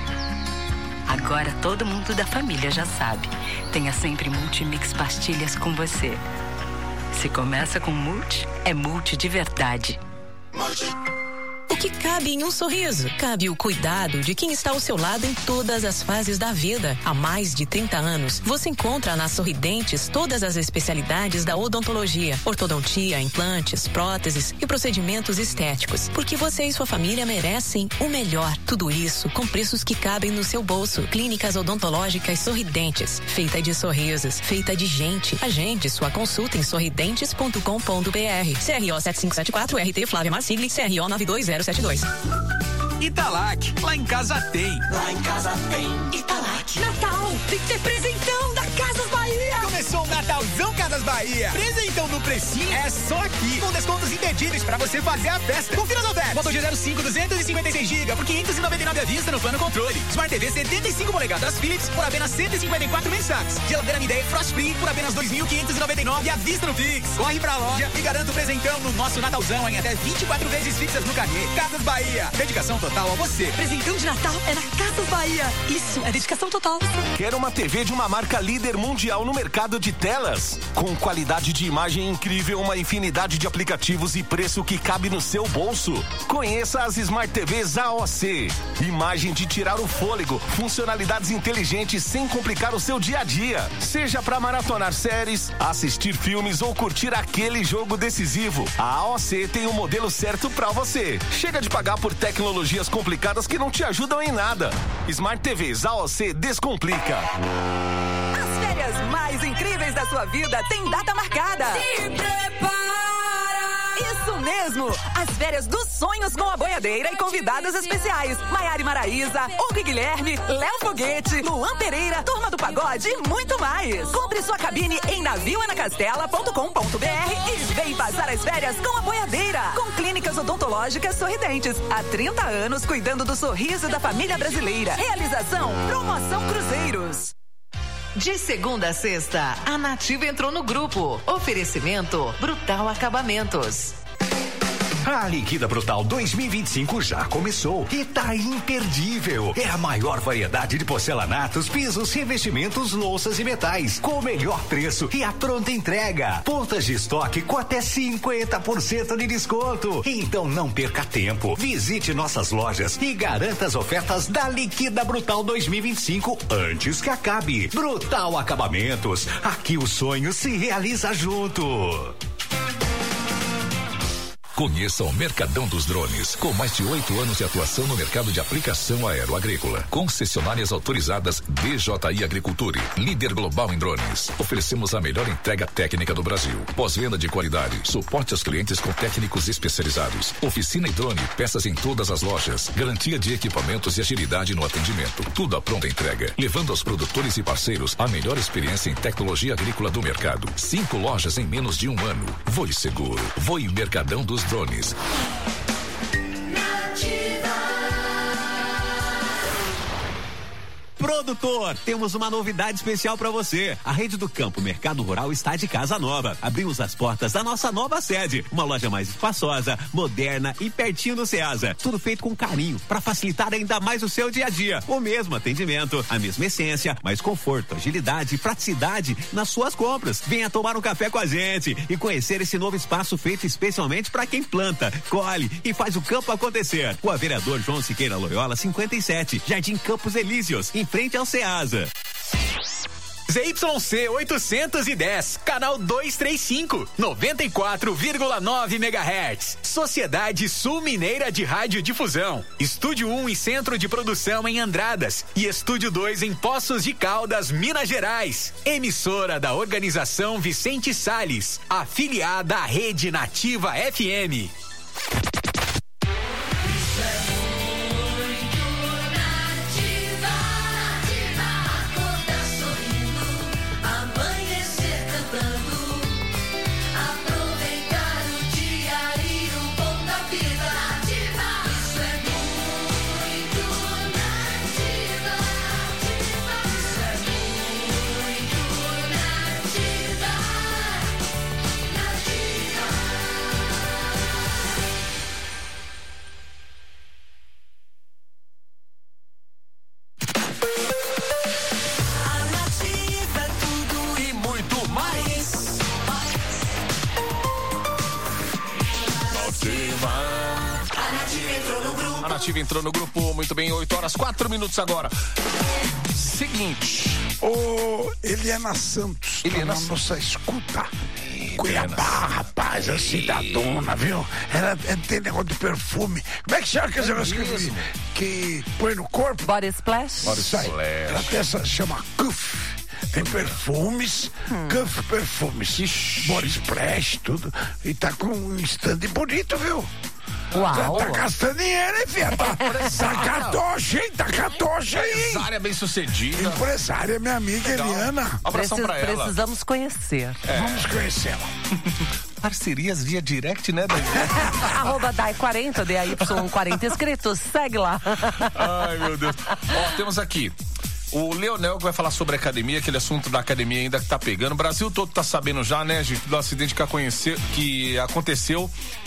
Agora todo mundo da família já sabe. Tenha sempre Multimix Pastilhas com você. Se começa com multi, é multi de verdade. O que cabe em um sorriso? Cabe o cuidado de quem está ao seu lado em todas as fases da vida. Há mais de 30 anos, você encontra na Sorridentes todas as especialidades da odontologia, ortodontia, implantes, próteses e procedimentos estéticos. Porque você e sua família merecem o melhor. Tudo isso com preços que cabem no seu bolso. Clínicas odontológicas Sorridentes, feita de sorrisos, feita de gente. Agende sua consulta em sorridentes.com.br. CRO 7574, RT Flávia Marsigli, CRO 92072. Italac, lá em casa tem. Lá em casa tem Italac. Natal, tem que ter presentão da Casas Bahia. Começou o Natalzão Casas Bahia. Presentão no precinho é só aqui. Com descontos imperdíveis pra você fazer a festa. Confira no web. Moto G05 256 GB por 599 à vista no plano controle. Smart TV 75 polegadas Philips por apenas 154 mensais. Geladeira Midea Frost Free por apenas 2.599 à vista no Pix. Corre pra loja e garanta o presentão no nosso Natalzão em até 24 vezes fixas no carnê. Casas Bahia. Dedicação total a você. Presentão de Natal é na Casas Bahia. Isso é dedicação total. Quer uma TV de uma marca líder mundial no mercado de telas? Com qualidade de imagem incrível, uma infinidade de aplicativos e preço que cabe no seu bolso. Conheça as Smart TVs AOC. Imagem de tirar o fôlego, funcionalidades inteligentes sem complicar o seu dia a dia. Seja para maratonar séries, assistir filmes ou curtir aquele jogo decisivo, a AOC tem o modelo certo para você. Chega de pagar por tecnologias complicadas que não te ajudam em nada. Smart TVs AOC descomplica. As férias mais incríveis da sua vida têm data marcada. Se prepara! Isso mesmo! As férias dos sonhos com a boiadeira e convidados especiais. Maiara e Maraísa, Hugo e Guilherme, Léo Foguete, Luan Pereira, Turma do Pagode e muito mais. Compre sua cabine em navioanacastela.com.br e vem passar as férias com a boiadeira. Com clínicas odontológicas Sorridentes. Há 30 anos cuidando do sorriso da família brasileira. Realização Promoção Cruzeiros. De segunda a sexta, a Nativa entrou no grupo. Oferecimento Brutal Acabamentos. A Liquida Brutal 2025 já começou e tá imperdível. É a maior variedade de porcelanatos, pisos, revestimentos, louças e metais, com o melhor preço e a pronta entrega. Pontas de estoque com até 50% de desconto. Então não perca tempo. Visite nossas lojas e garanta as ofertas da Liquida Brutal 2025 antes que acabe. Brutal Acabamentos. Aqui o sonho se realiza junto. Conheça o Mercadão dos Drones, com mais de 8 anos de atuação no mercado de aplicação aeroagrícola. Concessionárias autorizadas DJI Agriculture, líder global em drones. Oferecemos a melhor entrega técnica do Brasil. Pós-venda de qualidade, suporte aos clientes com técnicos especializados. Oficina e drone, peças em todas as lojas. Garantia de equipamentos e agilidade no atendimento. Tudo à pronta entrega, levando aos produtores e parceiros a melhor experiência em tecnologia agrícola do mercado. 5 lojas em menos de 1 ano. Voe seguro. Voe Mercadão dos Drones. Produtor, temos uma novidade especial para você. A Rede do Campo Mercado Rural está de casa nova. Abrimos as portas da nossa nova sede. Uma loja mais espaçosa, moderna e pertinho do Ceasa. Tudo feito com carinho para facilitar ainda mais o seu dia a dia. O mesmo atendimento, a mesma essência, mais conforto, agilidade e praticidade nas suas compras. Venha tomar um café com a gente e conhecer esse novo espaço feito especialmente para quem planta, colhe e faz o campo acontecer. O vereador João Siqueira Loyola 57, Jardim Campos Elíseos, em frente ao Ceasa. ZYC 810, canal 235, 94,9 MHz. Sociedade Sul Mineira de Radiodifusão. Estúdio 1 e Centro de Produção em Andradas. E Estúdio 2 em Poços de Caldas, Minas Gerais. Emissora da Organização Vicente Salles, afiliada à Rede Nativa FM. Nativa entrou no grupo, muito bem, 8h04 agora. Seguinte. Eliana Santos, Eliana nossa escuta. Cuiabá, rapaz, a cidadona, viu? Ela tem negócio de perfume. Como é que chama aquele negócio que põe no corpo? Body Splash? Body Splash. Ela tem essa, chama Cuff. Tem perfumes, Cuff Perfumes, Body Splash, tudo. E tá com um stand bonito, viu? Uau. Tá gastando dinheiro, hein, filha? Tá catocha, hein? Tá catocha aí. Empresária bem sucedida. Empresária, minha amiga Eliana. Abração pra ela. Precisamos conhecer. Vamos conhecê-la. Parcerias via direct, né, Daí? @Dai40, DAY40 escrito. Segue lá. Ai, meu Deus. Ó, temos aqui o Leonel que vai falar sobre a academia, aquele assunto da academia ainda que tá pegando. O Brasil todo tá sabendo já, né, gente, do acidente que aconteceu.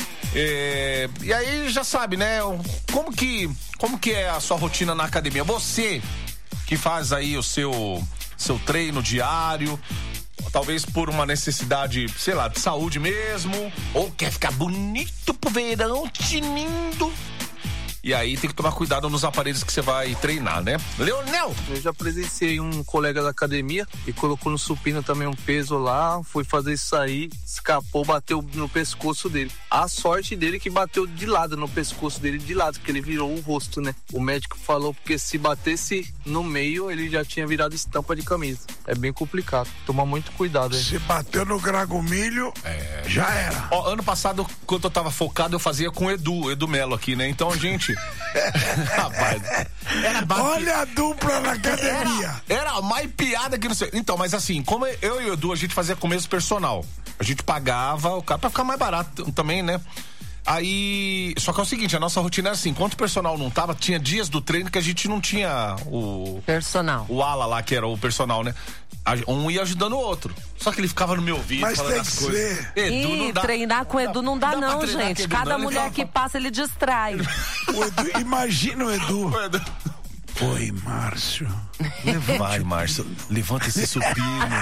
E aí já sabe, né, como que é a sua rotina na academia? Você que faz aí o seu treino diário, talvez por uma necessidade, sei lá, de saúde mesmo, ou quer ficar bonito pro verão, tinindo. E aí tem que tomar cuidado nos aparelhos que você vai treinar, né? Leonel! Eu já presenciei um colega da academia e colocou no supino também um peso lá, foi fazer isso aí, escapou, bateu no pescoço dele. A sorte dele que bateu de lado no pescoço dele, de lado, porque ele virou o rosto, né? O médico falou porque se batesse no meio, ele já tinha virado estampa de camisa. É bem complicado, tomar muito cuidado aí. Se bateu no gragomilho, já era. Ó, ano passado, quando eu tava focado, eu fazia com o Edu Melo aqui, né? Então, gente... Rapaz, olha a dupla na academia. Era mais piada que não sei. Então, mas assim, como eu e o Edu, a gente fazia começo personal. A gente pagava o cara pra ficar mais barato também, né? Aí, só que é o seguinte, a nossa rotina era assim, enquanto o personal não tava, tinha dias do treino que a gente não tinha o... Personal. O ala lá, que era o personal, né? Um ia ajudando o outro. Só que ele ficava no meu ouvido falando as coisas. Edu, não dá. Treinar com o Edu não dá não, gente. Cada mulher que passa, ele distrai. O Edu, imagina o Edu. Oi, Márcio. Vai, Márcio, levanta esse supino.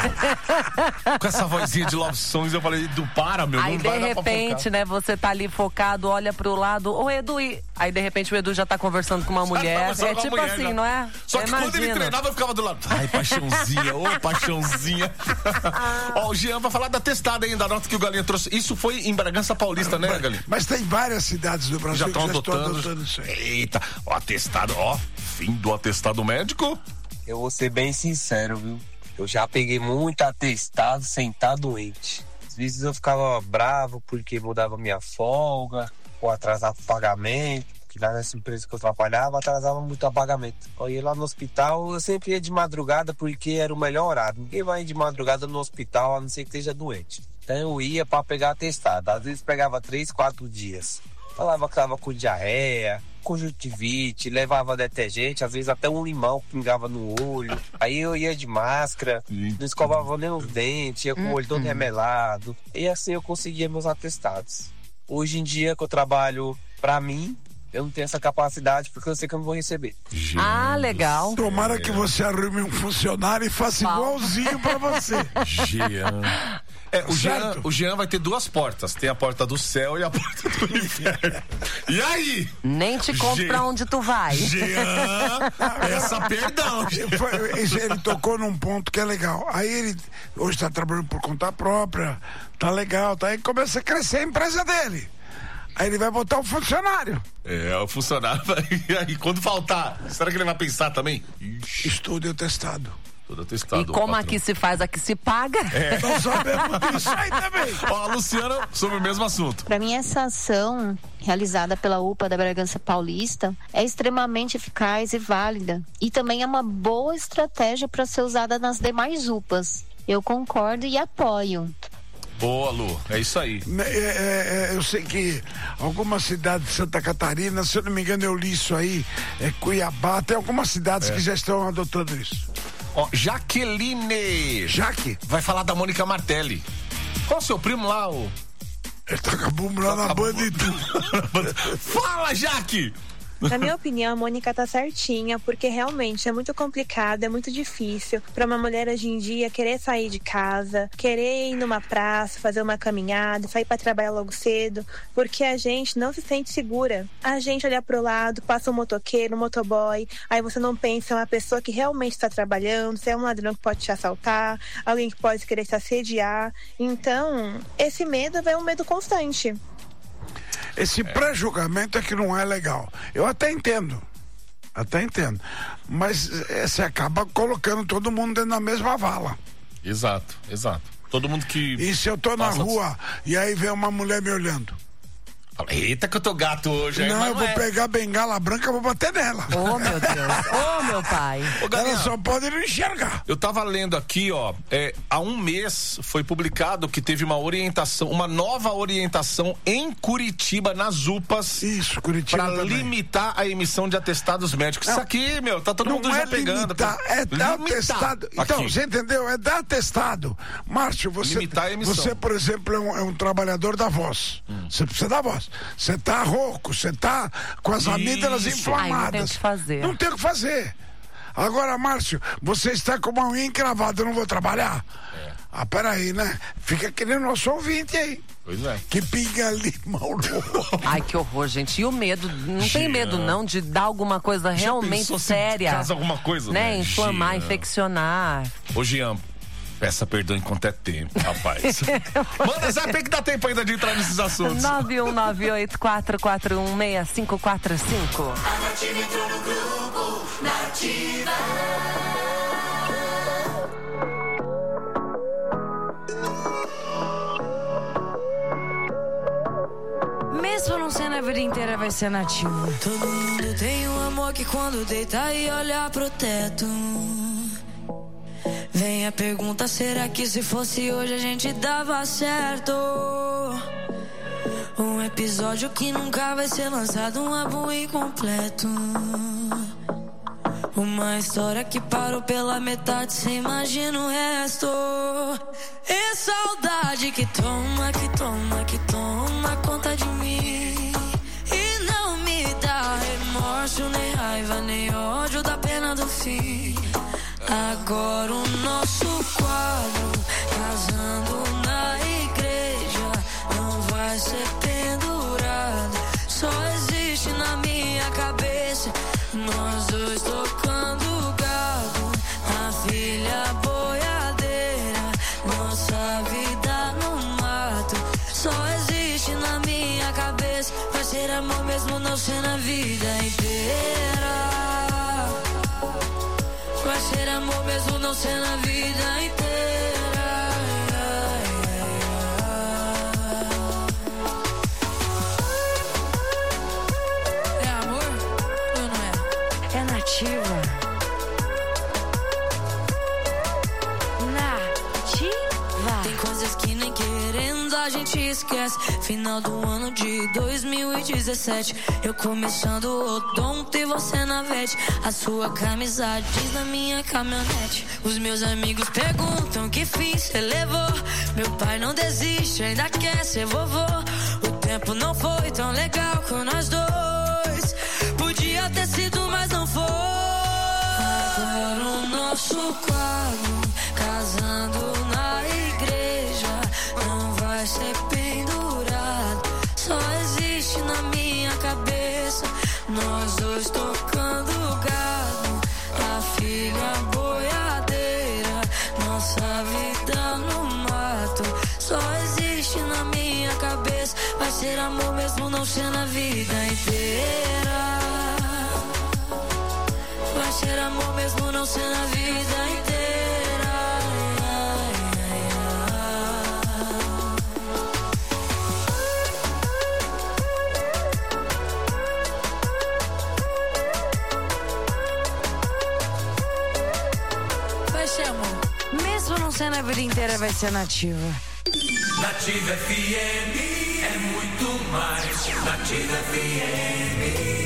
Com essa vozinha de Love Songs, eu falei, Edu, para, meu. Aí, não de vai repente, né, você tá ali focado, olha pro lado, ô Edu, aí de repente o Edu já tá conversando com uma mulher. É tipo assim, já. Não é? Só que quando ele treinava, eu ficava do lado. Ai, paixãozinha, ô paixãozinha. Ó, o Jean vai falar da testada ainda, da nota que o Galinha trouxe. Isso foi em Bragança Paulista, né, Galinha? Mas tem várias cidades do Brasil já estão adotando isso aí. Eita, o atestado, ó, fim do atestado médico. Eu vou ser bem sincero, viu? Eu já peguei muito atestado sem estar doente. Às vezes eu ficava bravo porque mudava minha folga, ou atrasava o pagamento, que lá nessa empresa que eu trabalhava, atrasava muito o pagamento. Eu ia lá no hospital, eu sempre ia de madrugada porque era o melhor horário. Ninguém vai de madrugada no hospital, a não ser que esteja doente. Então eu ia para pegar atestado. Às vezes pegava 3, 4 dias. Falava que tava com diarreia, conjuntivite, levava detergente, às vezes até um limão pingava no olho. Aí eu ia de máscara, não escovava nem os dentes, ia com o olho todo remelado. E assim eu conseguia meus atestados. Hoje em dia que eu trabalho pra mim, eu não tenho essa capacidade porque eu sei que eu não vou receber. Ah, legal. Tomara que você arrume um funcionário e faça igualzinho pra você. Jean. O Jean vai ter 2 portas. Tem a porta do céu e a porta do inferno. E aí? Nem te conto pra onde tu vai. Jean, peça perdão. Ele tocou num ponto que é legal. Aí ele hoje tá trabalhando por conta própria, tá legal, tá aí começa a crescer a empresa dele. Aí ele vai botar o funcionário. O funcionário. E aí, quando faltar, será que ele vai pensar também? Estudo e atestado. E como aqui se faz, aqui se paga. Nós sabemos disso aí também. Ó, a Luciana, sobre o mesmo assunto. Para mim, essa ação realizada pela UPA da Bragança Paulista é extremamente eficaz e válida. E também é uma boa estratégia para ser usada nas demais UPAs. Eu concordo e apoio. Boa, Lu, é isso aí. Eu sei que algumas cidades de Santa Catarina, se eu não me engano, eu li isso aí, Cuiabá, tem algumas cidades que já estão adotando isso. Ó, Jaqueline. Jaque? Vai falar da Mônica Martelli. Qual o seu primo lá, o... Ele tá com a bumba lá na banda e tudo. Fala, Jaque! Na minha opinião, a Mônica tá certinha, porque realmente é muito complicado, é muito difícil para uma mulher hoje em dia querer sair de casa, querer ir numa praça, fazer uma caminhada, sair para trabalhar logo cedo, porque a gente não se sente segura. A gente olha pro lado, passa um motoqueiro, um motoboy, aí você não pensa em uma pessoa que realmente está trabalhando, se é um ladrão que pode te assaltar, alguém que pode querer te assediar. Então, esse medo é um medo constante. Esse pré-julgamento é que não é legal. Eu até entendo. Mas você acaba colocando todo mundo dentro da mesma vala. Exato. Todo mundo que... E se eu tô na rua e aí vem uma mulher me olhando? Eita que eu tô gato hoje. Não, eu vou pegar a bengala branca e vou bater nela. Oh, meu Deus. Meu pai. Ela só pode não enxergar. Eu tava lendo aqui, ó, há um mês foi publicado que teve uma nova orientação em Curitiba, nas UPAs. Isso, Curitiba pra também. Limitar a emissão de atestados médicos. Não, isso aqui, tá todo mundo já pegando. Limitar, dar atestado. Então, você entendeu? É dar atestado. Márcio, limitar a emissão. Você, por exemplo, é um trabalhador da voz. Você precisa da voz. Você tá rouco, você tá com as amígdalas inflamadas. Não tem o que fazer. Não tem o que fazer. Agora, Márcio, você está com uma unha encravada, eu não vou trabalhar? Peraí, né? Fica que nem nosso ouvinte aí. Pois é. Que pinga limão no... Ai, que horror, gente. E o medo? Não tem medo, não, de dar alguma coisa realmente séria. Caso alguma coisa, né? Inflamar, infeccionar. Ô, Jean, peça perdão enquanto é tempo, rapaz. Manda zap aí que dá tempo ainda de entrar nesses assuntos. 91984416545. A Nativa entrou no grupo Nativa. Mesmo não sendo a vida inteira, vai ser nativo. Todo mundo tem um amor que quando deita e olha pro teto. Vem a pergunta, será que se fosse hoje a gente dava certo? Um episódio que nunca vai ser lançado, um álbum incompleto. Uma história que parou pela metade, cê imagina o resto. É saudade que toma, que toma, que toma conta de mim. E não me dá remorso, nem raiva, nem ódio da pena do fim. Agora o nosso quadro, casando na igreja, não vai ser pendurado, só existe na minha cabeça. Nós dois tocando gado, a filha boiadeira, nossa vida no mato, só existe na minha cabeça. Vai ser amor mesmo não ser na vida inteira. Vai ser amor mesmo não ser na vida inteira. É amor ou não é? É nativa. Nativa. Tem coisas que nem querendo a gente esquece. Final do ano de 2017, eu começando o odonto e você na vete. A sua camisa jeans na minha caminhonete. Os meus amigos perguntam que fim cê levou. Meu pai não desiste, ainda quer ser vovô. O tempo não foi tão legal com nós dois. Podia ter sido, mas não foi. Agora o nosso quadro, casando na igreja, não vai ser pendurado, só existe na minha cabeça. Nós dois tocando gado, a filha boiadeira, nossa vida no mato, só existe na minha cabeça. Vai ser amor mesmo não ser na vida inteira. Vai ser amor mesmo não ser na vida inteira. Vai ser amor mesmo não ser na vida inteira, vai ser nativa. Nativa FM é muito mais. Nativa FM.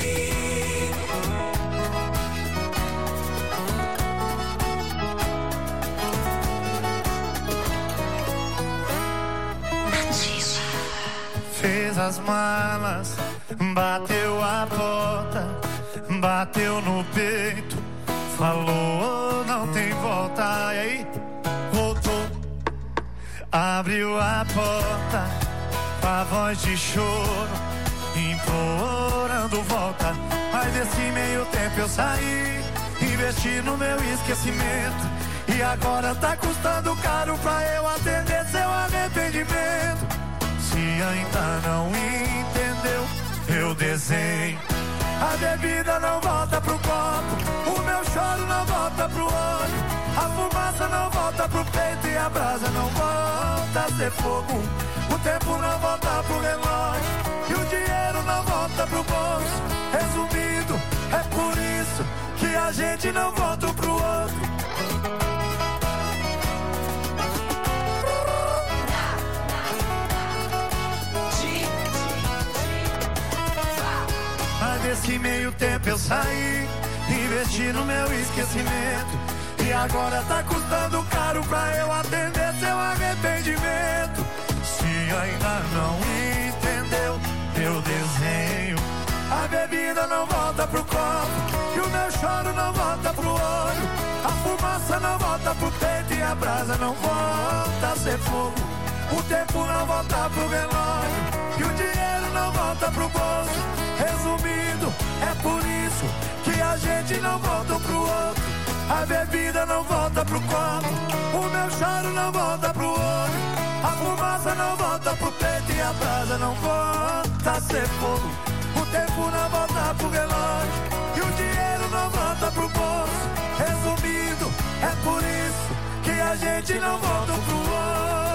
Fez as malas, bateu a porta, bateu no peito, falou não tem volta. E aí, voltou, abriu a porta, com a voz de choro, implorando volta. Mas desse meio tempo eu saí, investi no meu esquecimento, e agora tá custando caro pra eu atender seu arrependimento. Se ainda não entendeu, eu desenho. A bebida não volta pro copo, o meu choro não volta pro olho, a fumaça não volta pro peito e a brasa não volta a ser fogo. O tempo não volta pro relógio e o dinheiro não volta pro bolso. Resumindo, é por isso que a gente não volta um pro outro. Nesse meio tempo eu saí, investi no meu esquecimento, e agora tá custando caro pra eu atender seu arrependimento. Se ainda não entendeu, eu desenho. A bebida não volta pro copo, e o meu choro não volta pro olho, a fumaça não volta pro peito e a brasa não volta a ser fogo. O tempo não volta pro relógio e o dinheiro não volta pro bolso. Resumindo, é por isso que a gente não volta um pro outro. A bebida não volta pro copo, o meu choro não volta pro olho, a fumaça não volta pro peito e a brasa não volta a ser fogo. O tempo não volta pro relógio e o dinheiro não volta pro bolso. Resumindo, é por isso que a gente não volta um pro outro.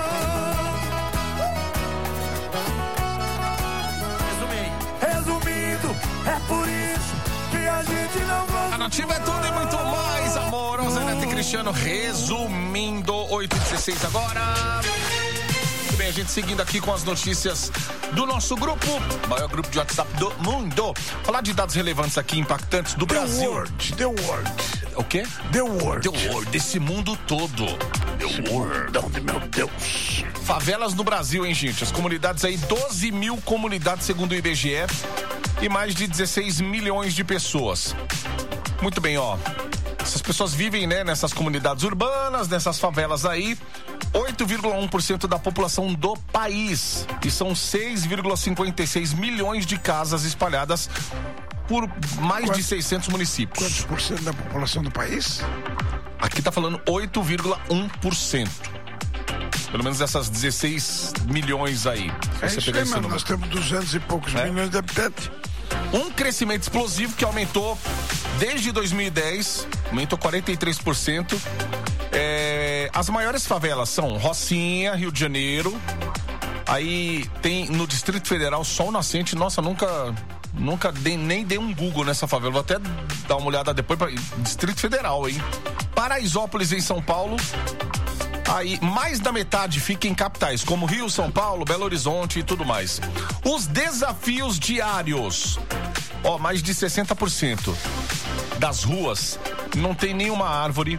Resumindo, é por isso que a gente não volta. A Nativa é tudo e muito mais. Amorosa, Neto e Cristiano, resumindo, 8h16 agora. Muito bem, a gente seguindo aqui com as notícias do nosso grupo, maior grupo de WhatsApp do mundo. Falar de dados relevantes aqui, impactantes do Brasil. The World. O quê? The World. The World, esse mundo todo. The World. Meu Deus. Favelas no Brasil, hein, gente? As comunidades aí, 12 mil comunidades segundo o IBGE e mais de 16 milhões de pessoas. Muito bem, ó. Essas pessoas vivem, né, nessas comunidades urbanas, nessas favelas aí. 8,1% da população do país. E são 6,56 milhões de casas espalhadas por mais de 600 municípios. Quantos por cento da população do país? Aqui tá falando 8,1%. Pelo menos essas 16 milhões aí. Você isso aí, mano. Nós temos 200 e poucos milhões de habitantes. Um crescimento explosivo que aumentou desde 2010, aumentou 43%. As maiores favelas são Rocinha, Rio de Janeiro. Aí tem no Distrito Federal Sol Nascente. Nossa, nunca nem dei um Google nessa favela. Vou até dar uma olhada depois para Distrito Federal, hein? Paraisópolis, em São Paulo. Aí, mais da metade fica em capitais, como Rio, São Paulo, Belo Horizonte e tudo mais. Os desafios diários. Ó, mais de 60% das ruas não tem nenhuma árvore.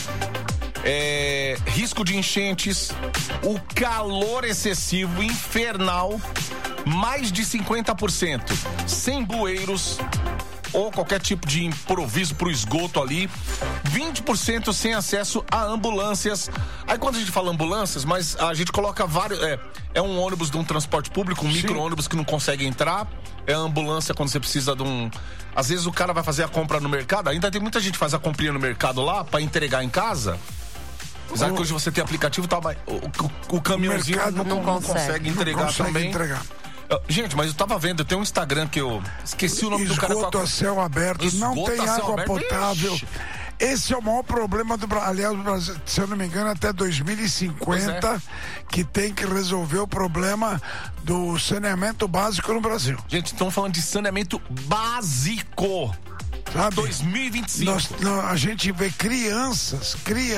Risco de enchentes, o calor excessivo, infernal, mais de 50%, sem bueiros ou qualquer tipo de improviso pro esgoto ali, 20% sem acesso a ambulâncias. Aí quando a gente fala ambulâncias, mas a gente coloca vários, é um ônibus de um transporte público, um micro-ônibus que não consegue entrar, é a ambulância quando você precisa de um... Às vezes o cara vai fazer a compra no mercado, ainda tem muita gente que faz a comprinha no mercado lá pra entregar em casa. Apesar que hoje você tem aplicativo, tá, o caminhãozinho não consegue entregar também. Gente, mas eu tava vendo, tem um Instagram que eu esqueci o nome do cara. Esgoto a céu aberto, não tem água potável. Esse é o maior problema do Brasil. Aliás, do Brasil, se eu não me engano, até 2050, que tem que resolver o problema do saneamento básico no Brasil. Gente, estamos falando de saneamento básico. Sabe? 2025. A gente vê crianças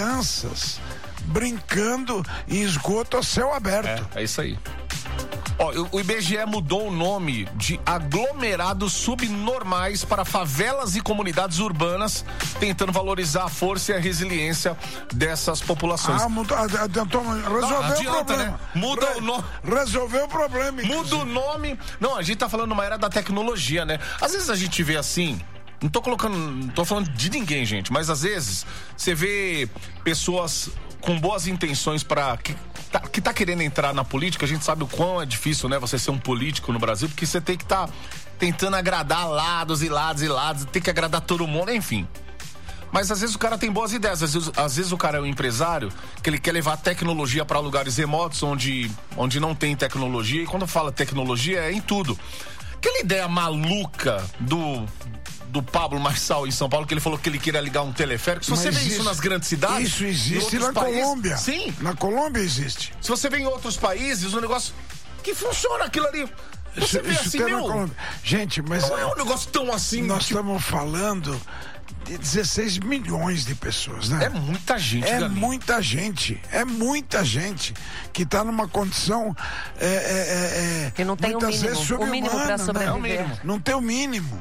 brincando em esgoto a céu aberto. É isso aí. Ó, o IBGE mudou o nome de aglomerados subnormais para favelas e comunidades urbanas, tentando valorizar a força e a resiliência dessas populações. Resolveu o problema. Né? Muda o nome. Resolveu o problema. Muda o nome. Não, a gente tá falando numa era da tecnologia, né? Às vezes a gente vê assim... Não tô falando de ninguém, gente, mas às vezes você vê pessoas com boas intenções que tá querendo entrar na política. A gente sabe o quão é difícil, né, você ser um político no Brasil, porque você tem que estar tentando agradar lados e lados, tem que agradar todo mundo, enfim. Mas às vezes o cara tem boas ideias, às vezes o cara é um empresário que ele quer levar tecnologia para lugares remotos onde não tem tecnologia, e quando fala tecnologia é em tudo. Aquela ideia maluca do Pablo Marçal em São Paulo, que ele falou que ele queria ligar um teleférico. Se você vê isso nas grandes cidades... Isso existe na Colômbia. Sim. Na Colômbia existe. Se você vê em outros países, um negócio que funciona aquilo ali. Você vê assim, gente, mas... Não é um negócio tão assim... Nós estamos falando de 16 milhões de pessoas, né? É muita gente, É muita gente. É muita gente que está numa condição... que não tem o mínimo para sobreviver. Né? Não tem o mínimo.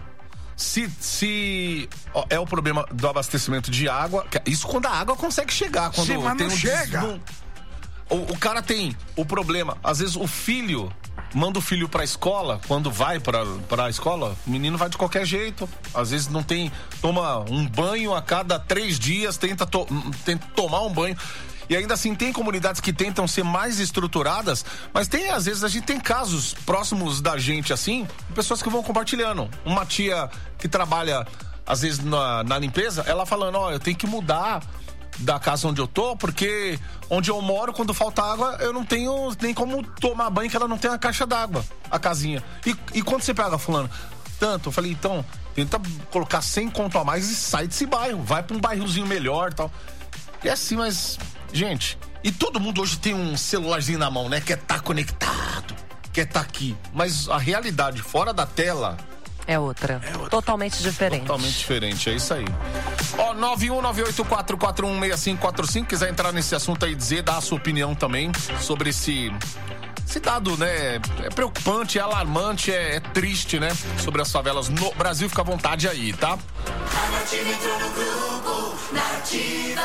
É o problema do abastecimento de água. Isso quando a água consegue chegar. Quando sim, mas tem não chega. O cara tem o problema. Às vezes o filho manda o filho pra escola. Quando vai pra escola, o menino vai de qualquer jeito. Às vezes não tem. Toma um banho a cada 3 dias, tenta tomar um banho. E ainda assim tem comunidades que tentam ser mais estruturadas, mas às vezes a gente tem casos próximos da gente assim, pessoas que vão compartilhando. Uma tia que trabalha às vezes na limpeza, ela falando, eu tenho que mudar da casa onde eu tô, porque onde eu moro, quando falta água, eu não tenho nem como tomar banho, que ela não tem uma caixa d'água, a casinha. E quando você pega, fulano, tanto, eu falei, então, tenta colocar 100 conto a mais e sai desse bairro, vai pra um bairrozinho melhor e tal. E assim, mas... Gente, e todo mundo hoje tem um celularzinho na mão, né? Quer estar conectado, quer estar aqui. Mas a realidade fora da tela É outra. Totalmente diferente. Totalmente diferente, é isso aí. Ó, 91984416545, quiser entrar nesse assunto aí, dar a sua opinião também sobre esse dado, né? É preocupante, é alarmante, é triste, né? Sobre as favelas no Brasil, fica à vontade aí, tá? A Nativa entrou no grupo, Nativa.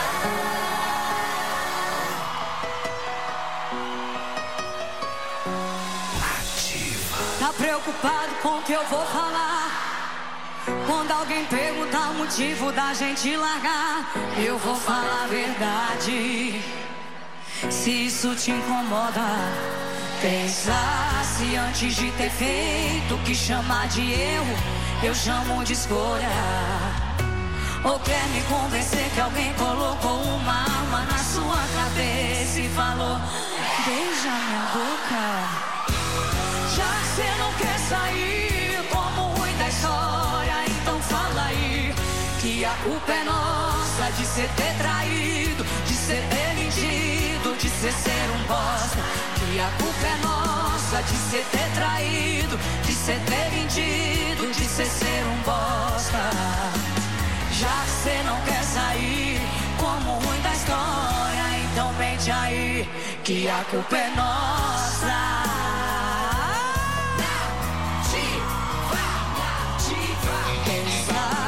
Tá preocupado com o que eu vou falar? Quando alguém perguntar o motivo da gente largar, eu vou falar a verdade. Se isso te incomoda, pensasse antes de ter feito o que chamar de erro, eu chamo de escolha. Ou quer me convencer que alguém colocou uma arma na sua cabeça e falou: beija minha boca. Já que você não quer sair como ruim da história, então fala aí que a culpa é nossa de ser ter traído, de ser ter mentido, de ser um bosta. Que a culpa é nossa de ser ter traído, de ser ter mentido, de ser um bosta. Já que você não quer sair como ruim da história, então mente aí que a culpa é nossa.